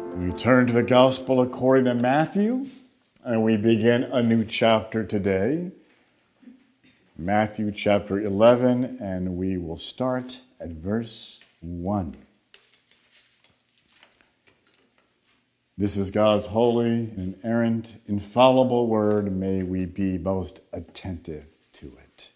We turn to the Gospel according to Matthew, and we begin a new chapter today. Matthew chapter 11, and we will start at verse 1. This is God's holy, inerrant, infallible word. May we be most attentive to it.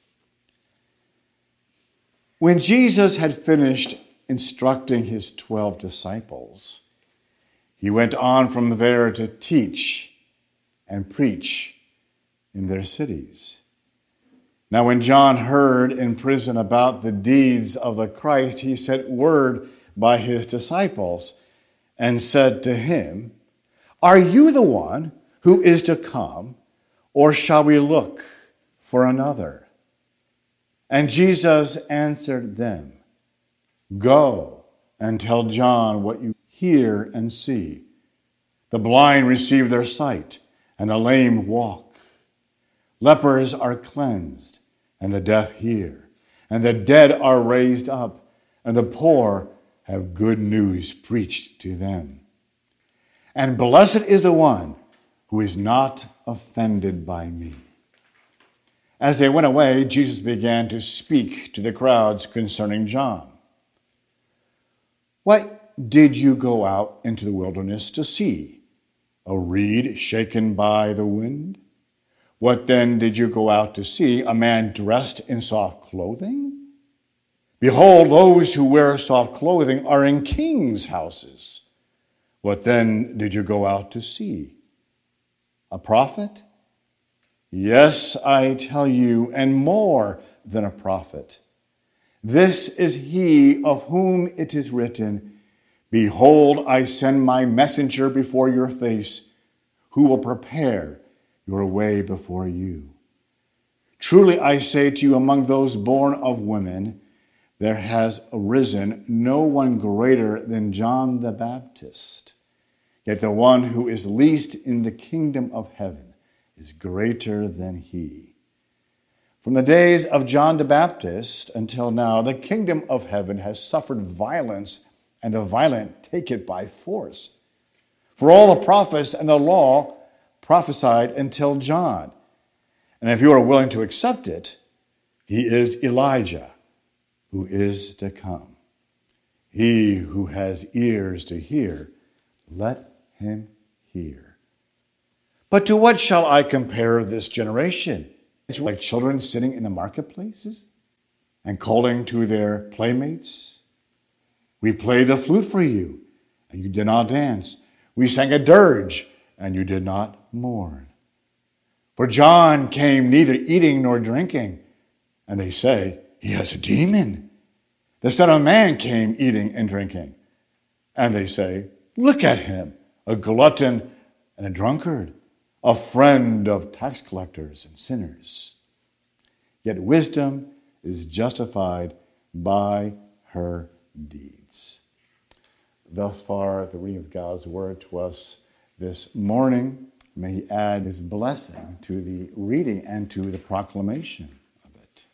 When Jesus had finished instructing his 12 disciples, he went on from there to teach and preach in their cities. Now when John heard in prison about the deeds of the Christ, he sent word by his disciples and said to him, "Are you the one who is to come, or shall we look for another?" And Jesus answered them, "Go and tell John what you hear and see. The blind receive their sight, and the lame walk. Lepers are cleansed, and the deaf hear, and the dead are raised up, and the poor have good news preached to them. And blessed is the one who is not offended by me." As they went away, Jesus began to speak to the crowds concerning John. "What did you go out into the wilderness to see? A reed shaken by the wind? What then did you go out to see? A man dressed in soft clothing? Behold, those who wear soft clothing are in kings' houses. What then did you go out to see? A prophet? Yes, I tell you, and more than a prophet. This is he of whom it is written, 'Behold, I send my messenger before your face, who will prepare your way before you.' Truly I say to you, among those born of women, there has arisen no one greater than John the Baptist. Yet the one who is least in the kingdom of heaven is greater than he. From the days of John the Baptist until now, the kingdom of heaven has suffered violence, and the violent take it by force. For all the prophets and the law prophesied until John. And if you are willing to accept it, he is Elijah, who is to come. He who has ears to hear, let him hear. But to what shall I compare this generation? It's like children sitting in the marketplaces and calling to their playmates. We played the flute for you, and you did not dance. We sang a dirge, and you did not mourn. For John came neither eating nor drinking, and they say, 'He has a demon.' The Son of Man came eating and drinking, and they say, 'Look at him, a glutton and a drunkard, a friend of tax collectors and sinners.' Yet wisdom is justified by her deeds." Thus far, the reading of God's word to us this morning. May he add his blessing to the reading and to the proclamation of it.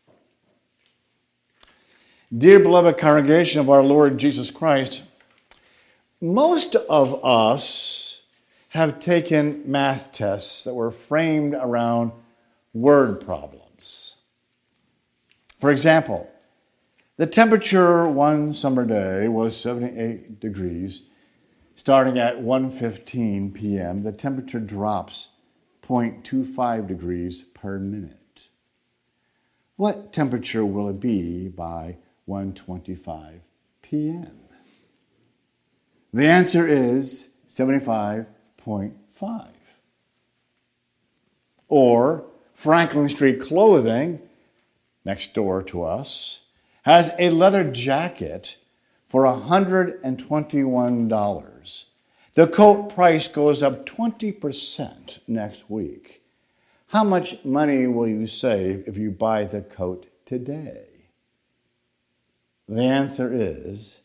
Dear beloved congregation of our Lord Jesus Christ, most of us have taken math tests that were framed around word problems. For example, the temperature one summer day was 78 degrees. Starting at 1:15 p.m., the temperature drops 0.25 degrees per minute. What temperature will it be by 1:25 p.m.? The answer is 75.5. Or Franklin Street Clothing, next door to us, has a leather jacket for $121. The coat price goes up 20% next week. How much money will you save if you buy the coat today? The answer is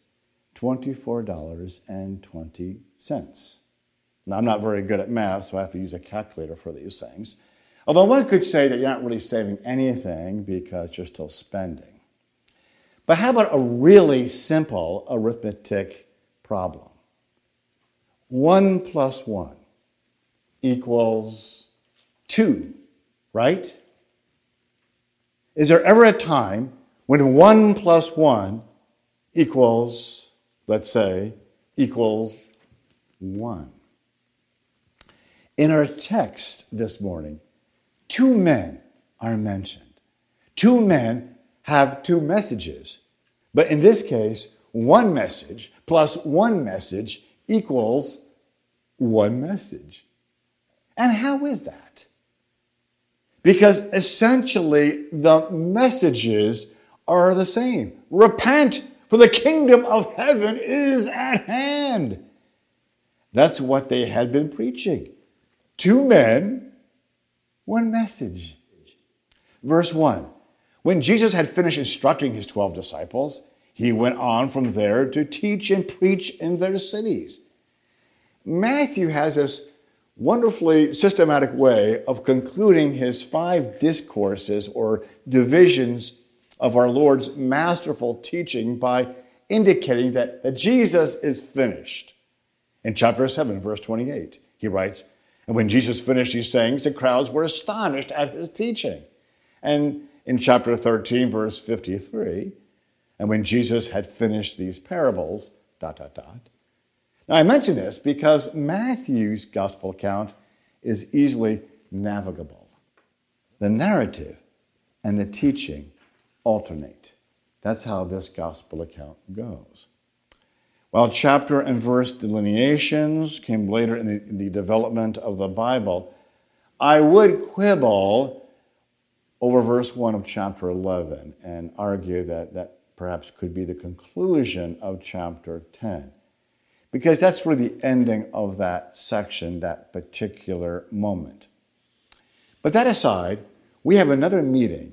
$24.20. Now, I'm not very good at math, so I have to use a calculator for these things. Although one could say that you're not really saving anything because you're still spending. But how about a really simple arithmetic problem? 1 plus 1 equals 2, right? Is there ever a time when 1 plus 1 equals, let's say, equals 1? In our text this morning, 2 men are mentioned. 2 men have 2 messages. But in this case, 1 message plus 1 message equals 1 message. And how is that? Because essentially the messages are the same. Repent, for the kingdom of heaven is at hand. That's what they had been preaching. 2 men, 1 message. Verse 1. When Jesus had finished instructing his 12 disciples, he went on from there to teach and preach in their cities. Matthew has this wonderfully systematic way of concluding his 5 discourses or divisions of our Lord's masterful teaching by indicating that Jesus is finished. In chapter 7, verse 28, he writes, "And when Jesus finished these sayings, the crowds were astonished at his teaching." And in chapter 13, verse 53, "And when Jesus had finished these parables, ... Now I mention this because Matthew's gospel account is easily navigable. The narrative and the teaching alternate. That's how this gospel account goes. While chapter and verse delineations came later in the development of the Bible, I would quibble over verse 1 of chapter 11 and argue that perhaps could be the conclusion of chapter 10. Because that's really the ending of that section, that particular moment. But that aside, we have another meeting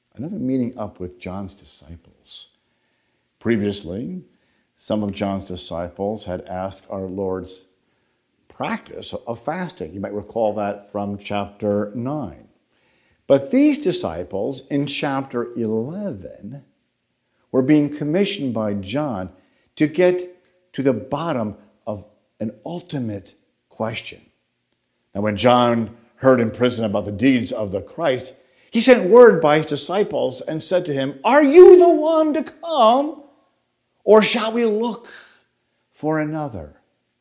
up with John's disciples. Previously, some of John's disciples had asked our Lord's practice of fasting. You might recall that from chapter 9. But these disciples in chapter 11 were being commissioned by John to get to the bottom of an ultimate question. Now, when John heard in prison about the deeds of the Christ, he sent word by his disciples and said to him, "Are you the one to come, or shall we look for another?"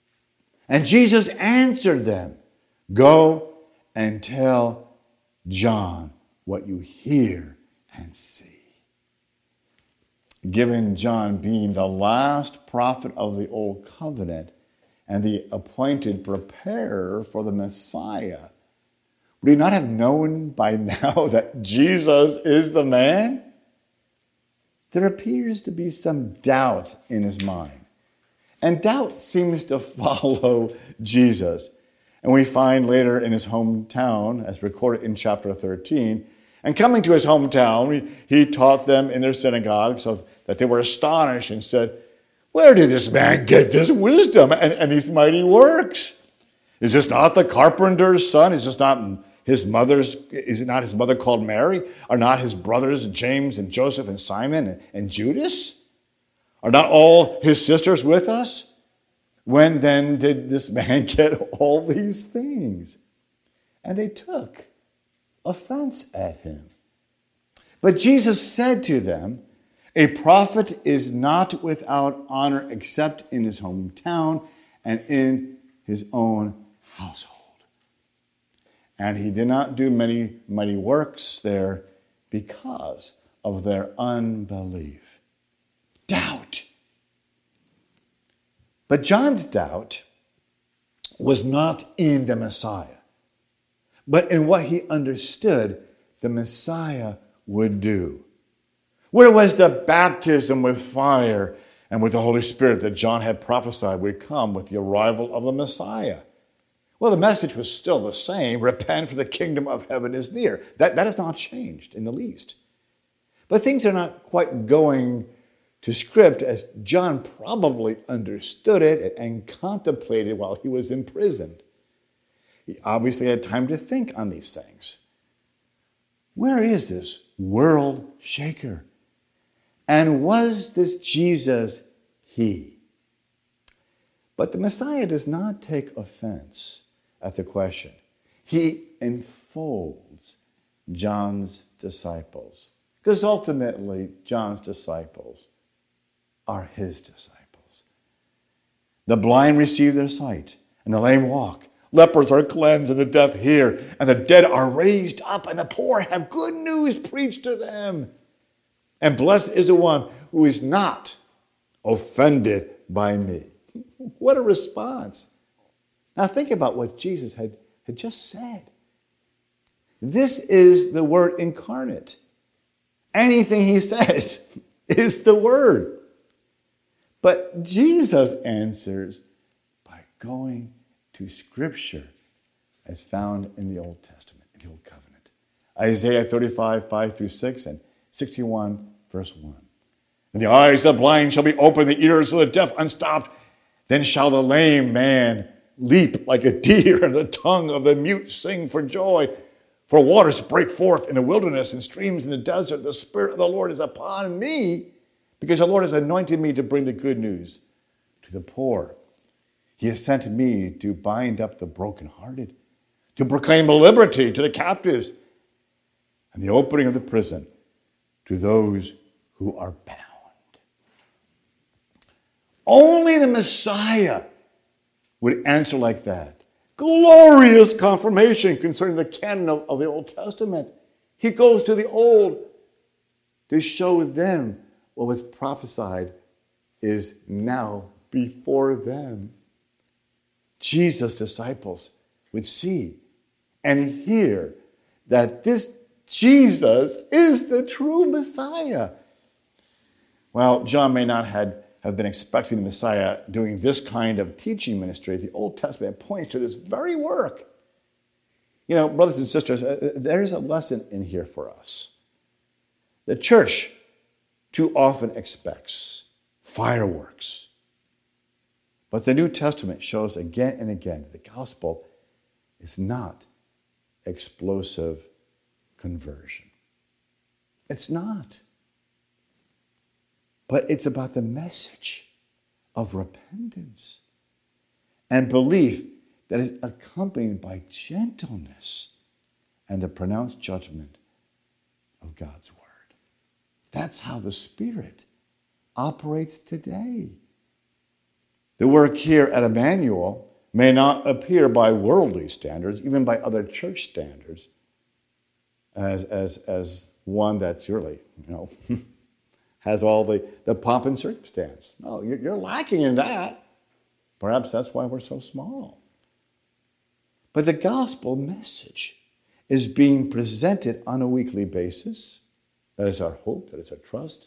And Jesus answered them, "Go and tell John what you hear and see." Given John being the last prophet of the Old Covenant and the appointed preparer for the Messiah, would he not have known by now that Jesus is the man? There appears to be some doubt in his mind. And doubt seems to follow Jesus. And we find later in his hometown, as recorded in chapter 13, and coming to his hometown, he taught them in their synagogue so that they were astonished and said, "Where did this man get this wisdom and these mighty works? Is this not the carpenter's son? Is it not his mother called Mary? Are not his brothers James and Joseph and Simon and Judas? Are not all his sisters with us? When then did this man get all these things?" And they took offense at him. But Jesus said to them, "A prophet is not without honor except in his hometown and in his own household." And he did not do many mighty works there because of their unbelief. Doubt. But John's doubt was not in the Messiah, but in what he understood the Messiah would do. Where was the baptism with fire and with the Holy Spirit that John had prophesied would come with the arrival of the Messiah? Well, the message was still the same: repent, for the kingdom of heaven is near. That has not changed in the least. But things are not quite going to script as John probably understood it and contemplated while he was imprisoned. He obviously had time to think on these things. Where is this world shaker? And was this Jesus he? But the Messiah does not take offense at the question. He enfolds John's disciples, because ultimately John's disciples are his disciples. The blind receive their sight, and the lame walk. Lepers are cleansed, and the deaf hear, and the dead are raised up, and the poor have good news preached to them. And blessed is the one who is not offended by me. What a response. Now think about what Jesus had just said. This is the Word incarnate. Anything he says is the Word. But Jesus answers by going to Scripture as found in the Old Testament, in the Old Covenant. Isaiah 35, 5 through 6, and 61, verse 1. And the eyes of the blind shall be opened, the ears of the deaf unstopped. Then shall the lame man leap like a deer, and the tongue of the mute sing for joy. For waters break forth in the wilderness and streams in the desert. The Spirit of the Lord is upon me, because the Lord has anointed me to bring the good news to the poor. He has sent me to bind up the brokenhearted, to proclaim liberty to the captives, and the opening of the prison to those who are bound. Only the Messiah would answer like that. Glorious confirmation concerning the canon of the Old Testament. He goes to the Old to show them what was prophesied is now before them. Jesus' disciples would see and hear that this Jesus is the true Messiah. Well, John may not have been expecting the Messiah doing this kind of teaching ministry. The Old Testament points to this very work. You know, brothers and sisters, there's a lesson in here for us. The church too often expects fireworks. But the New Testament shows again and again that the gospel is not explosive conversion. It's not. But it's about the message of repentance and belief that is accompanied by gentleness and the pronounced judgment of God's word. That's how the Spirit operates today. The work here at Emmanuel may not appear by worldly standards, even by other church standards, as one that's really, has all the pomp and circumstance. No, you're lacking in that. Perhaps that's why we're so small. But the gospel message is being presented on a weekly basis. That is our hope, that is our trust.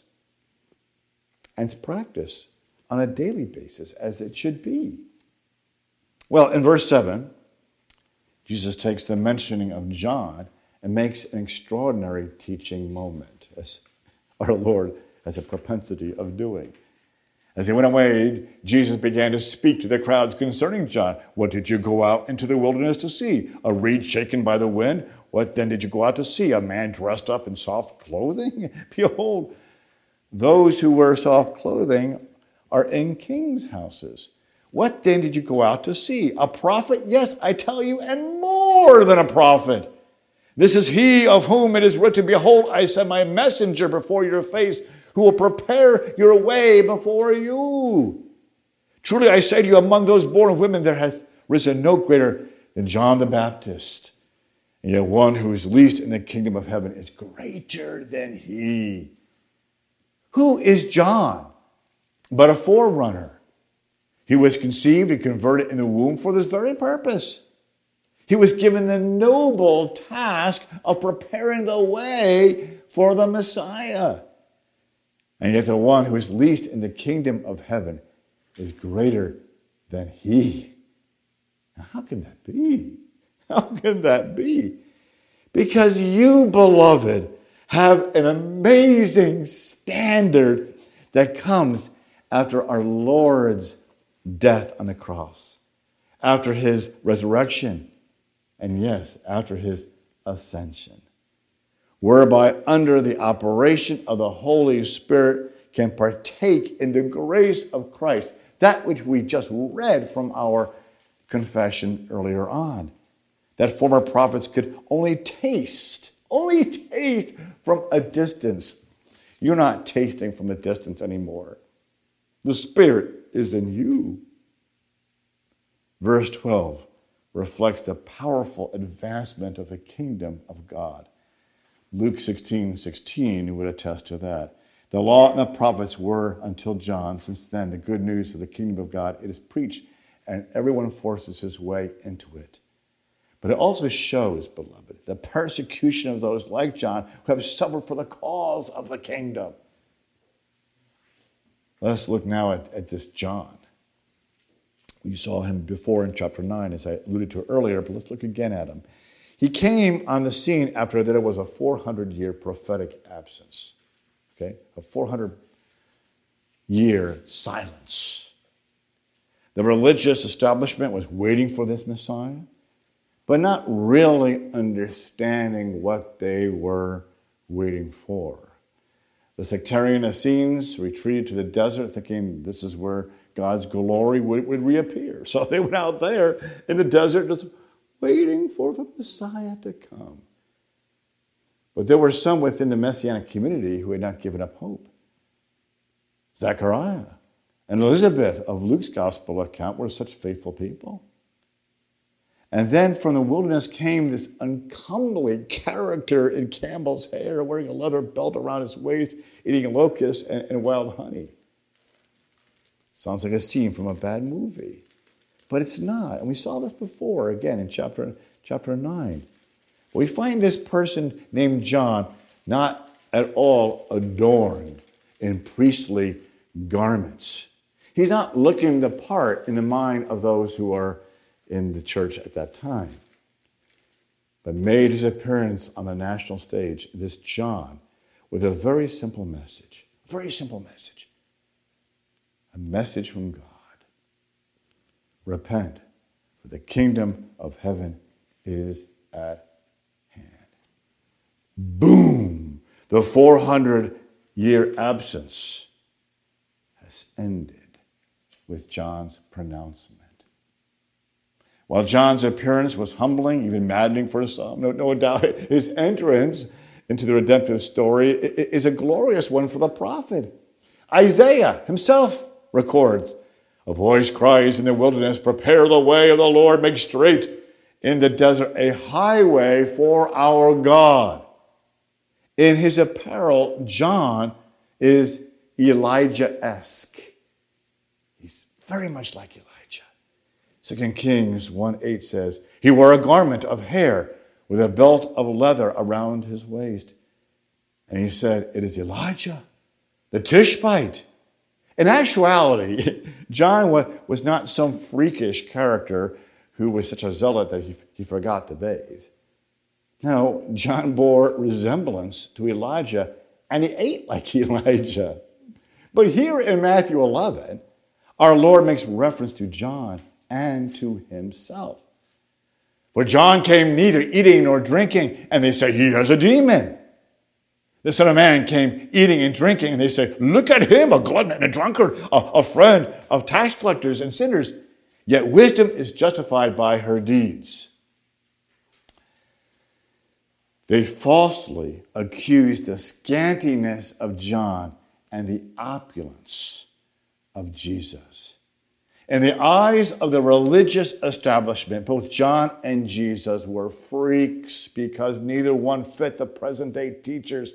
And it's practiced on a daily basis, as it should be. Well, in verse 7, Jesus takes the mentioning of John and makes an extraordinary teaching moment, as our Lord has a propensity of doing. As he went away, Jesus began to speak to the crowds concerning John. What did you go out into the wilderness to see? A reed shaken by the wind? What then did you go out to see? A man dressed up in soft clothing? Behold, those who wear soft clothing are in kings' houses. What then did you go out to see? A prophet? Yes, I tell you, and more than a prophet. This is he of whom it is written, behold, I send my messenger before your face, who will prepare your way before you. Truly I say to you, among those born of women, there has risen no greater than John the Baptist. And yet one who is least in the kingdom of heaven is greater than he. Who is John but a forerunner? He was conceived and converted in the womb for this very purpose. He was given the noble task of preparing the way for the Messiah. And yet the one who is least in the kingdom of heaven is greater than he. Now, how can that be? How can that be? Because you, beloved, have an amazing standard that comes after our Lord's death on the cross, after his resurrection, and yes, after his ascension, whereby under the operation of the Holy Spirit can partake in the grace of Christ, That which we just read from our confession earlier on. That former prophets could only taste from a distance. You're not tasting from a distance anymore. The Spirit is in you. Verse 12 reflects the powerful advancement of the kingdom of God. Luke 16:16 would attest to that. The law and the prophets were until John. Since then, the good news of the kingdom of God, it is preached, and everyone forces his way into it. But it also shows, beloved, the persecution of those like John who have suffered for the cause of the kingdom. Let's look now at this John. We saw him before in chapter 9, as I alluded to earlier, but let's look again at him. He came on the scene after there was a 400-year prophetic absence. Okay? A 400-year silence. The religious establishment was waiting for this Messiah, but not really understanding what they were waiting for. The sectarian Essenes retreated to the desert thinking this is where God's glory would reappear. So they went out there in the desert just waiting for the Messiah to come. But there were some within the Messianic community who had not given up hope. Zechariah and Elizabeth of Luke's gospel account were such faithful people. And then from the wilderness came this uncomely character in camel's hair, wearing a leather belt around his waist, eating locusts and wild honey. Sounds like a scene from a bad movie. But it's not. And we saw this before, again, in chapter 9. We find this person named John not at all adorned in priestly garments. He's not looking the part in the mind of those who are in the church at that time, but made his appearance on the national stage, this John, with a very simple message. A message from God. Repent, for the kingdom of heaven is at hand. Boom! The 400-year absence has ended with John's pronouncement. While John's appearance was humbling, even maddening for some, no doubt his entrance into the redemptive story is a glorious one for the prophet. Isaiah himself records, a voice cries in the wilderness, prepare the way of the Lord, make straight in the desert a highway for our God. In his apparel, John is Elijah-esque. He's very much like Elijah. 2 Kings 1:8 says, he wore a garment of hair with a belt of leather around his waist. And he said, it is Elijah, the Tishbite. In actuality, John was not some freakish character who was such a zealot that he forgot to bathe. No, John bore resemblance to Elijah, and he ate like Elijah. But here in Matthew 11, our Lord makes reference to John and to himself. For John came neither eating nor drinking, and they say he has a demon. The Son of Man came eating and drinking, and they say, look at him, a glutton and a drunkard, a friend of tax collectors and sinners. Yet wisdom is justified by her deeds. They falsely accused the scantiness of John and the opulence of Jesus. In the eyes of the religious establishment, both John and Jesus were freaks because neither one fit the present-day teacher's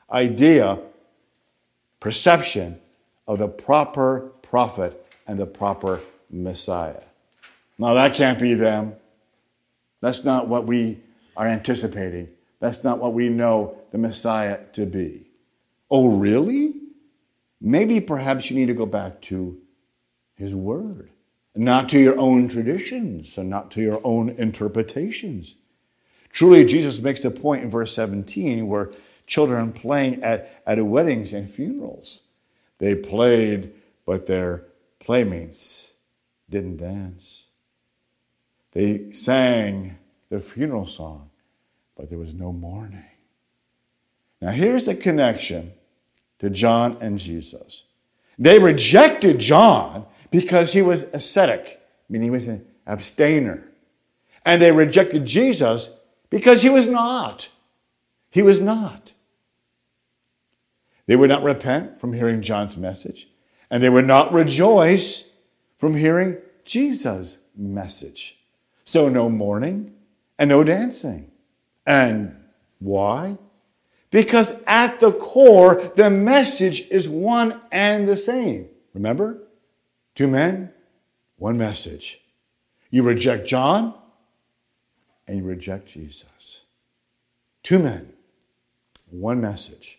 perception of the proper prophet and the proper Messiah. Now, that can't be them. That's not what we are anticipating. That's not what we know the Messiah to be. Oh, really? Maybe perhaps you need to go back to his word, not to your own traditions and not to your own interpretations. Truly, Jesus makes the point in verse 17 where children playing at weddings and funerals. They played, but their playmates didn't dance. They sang the funeral song, but there was no mourning. Now here's the connection to John and Jesus. They rejected John because he was ascetic, meaning he was an abstainer. And they rejected Jesus because he was not. He was not. They would not repent from hearing John's message, and they would not rejoice from hearing Jesus' message. So no mourning and no dancing. And why? Because at the core, the message is one and the same. Remember? 2 men, 1 message. You reject John, and you reject Jesus. 2 men, 1 message.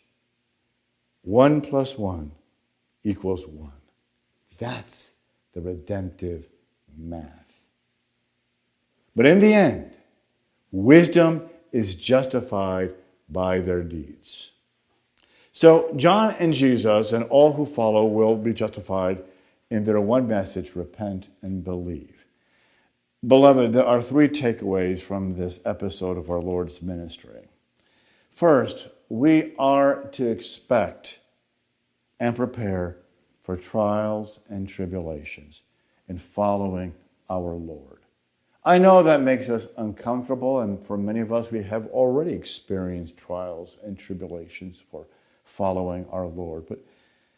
1 + 1 = 1. That's the redemptive math. But in the end, wisdom is justified by their deeds. So John and Jesus and all who follow will be justified in their one message: repent and believe. Beloved, there are 3 takeaways from this episode of our Lord's ministry. First, we are to expect and prepare for trials and tribulations in following our Lord. I know that makes us uncomfortable, and for many of us, we have already experienced trials and tribulations for following our Lord. But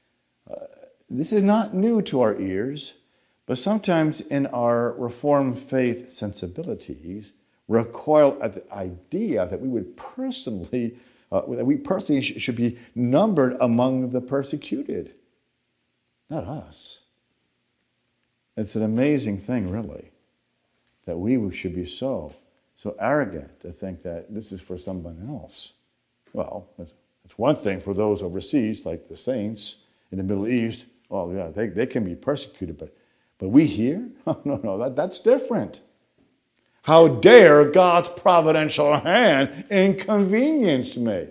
this is not new to our ears, but sometimes in our Reformed faith sensibilities, recoil at the idea that we personally should be numbered among the persecuted. Not us. It's an amazing thing, really, that we should be so arrogant to think that this is for someone else. Well, it's one thing for those overseas, like the saints in the Middle East. Oh, yeah, they can be persecuted, but we here? No, that's different. How dare God's providential hand inconvenience me?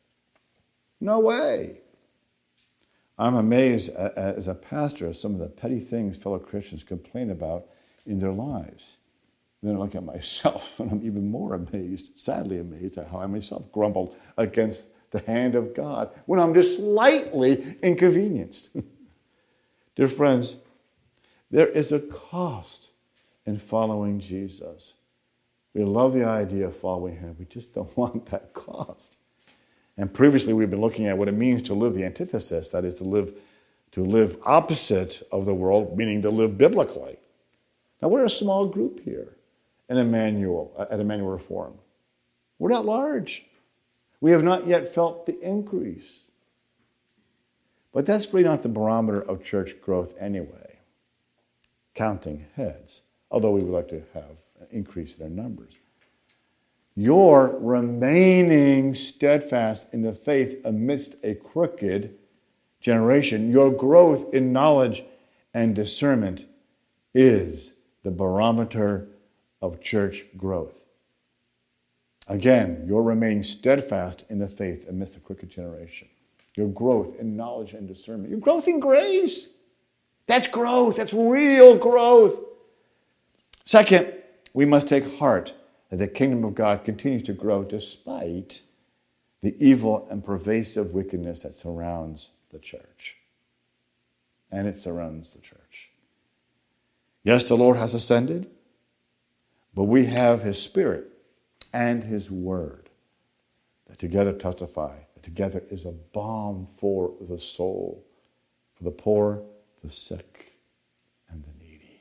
No way. I'm amazed as a pastor of some of the petty things fellow Christians complain about in their lives. Then I look at myself and I'm even more amazed, sadly amazed at how I myself grumble against the hand of God when I'm just slightly inconvenienced. Dear friends, there is a cost in following Jesus. We love the idea of following him. We just don't want that cost. And previously we've been looking at what it means to live the antithesis, that is to live opposite of the world, meaning to live biblically. Now we're a small group here at Emmanuel Reform. We're not large. We have not yet felt the increase. But that's really not the barometer of church growth anyway, counting heads, although we would like to have an increase in our numbers. Your remaining steadfast in the faith amidst a crooked generation, your growth in knowledge and discernment is the barometer of church growth. Again, your remaining steadfast in the faith amidst a crooked generation. Your growth in knowledge and discernment. Your growth in grace. That's growth. That's real growth. Second, we must take heart that the kingdom of God continues to grow despite the evil and pervasive wickedness that surrounds the church. And it surrounds the church. Yes, the Lord has ascended, but we have his Spirit and his word that together testify that together is a balm for the soul, for the poor, the sick, and the needy.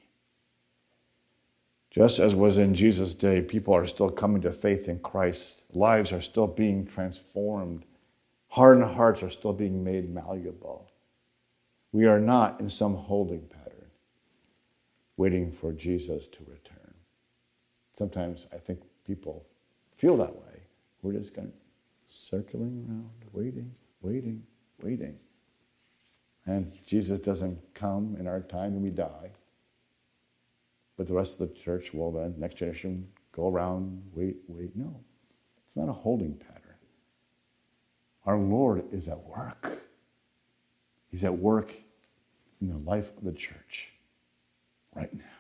Just as was in Jesus' day, people are still coming to faith in Christ. Lives are still being transformed. Hardened hearts are still being made malleable. We are not in some holding pattern, waiting for Jesus to return. Sometimes I think people feel that way. We're just kind of circling around, waiting. And Jesus doesn't come in our time and we die. But the rest of the church will then, next generation, go around, wait. No, it's not a holding pattern. Our Lord is at work. He's at work in the life of the church right now.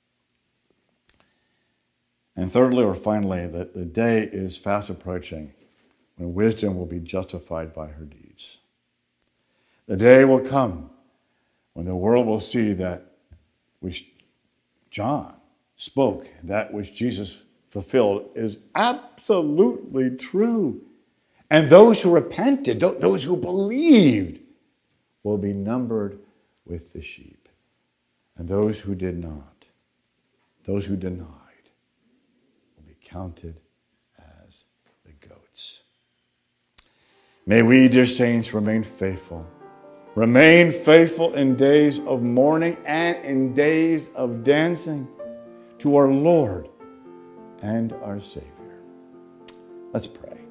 And thirdly, or finally, that the day is fast approaching when wisdom will be justified by her deeds. The day will come when the world will see that which John spoke, that which Jesus fulfilled, is absolutely true. And those who repented, those who believed, will be numbered with the sheep. And those who did not, those who denied, will be counted as the goats. May we, dear saints, remain faithful. Remain faithful in days of mourning and in days of dancing to our Lord and our Savior. Let's pray.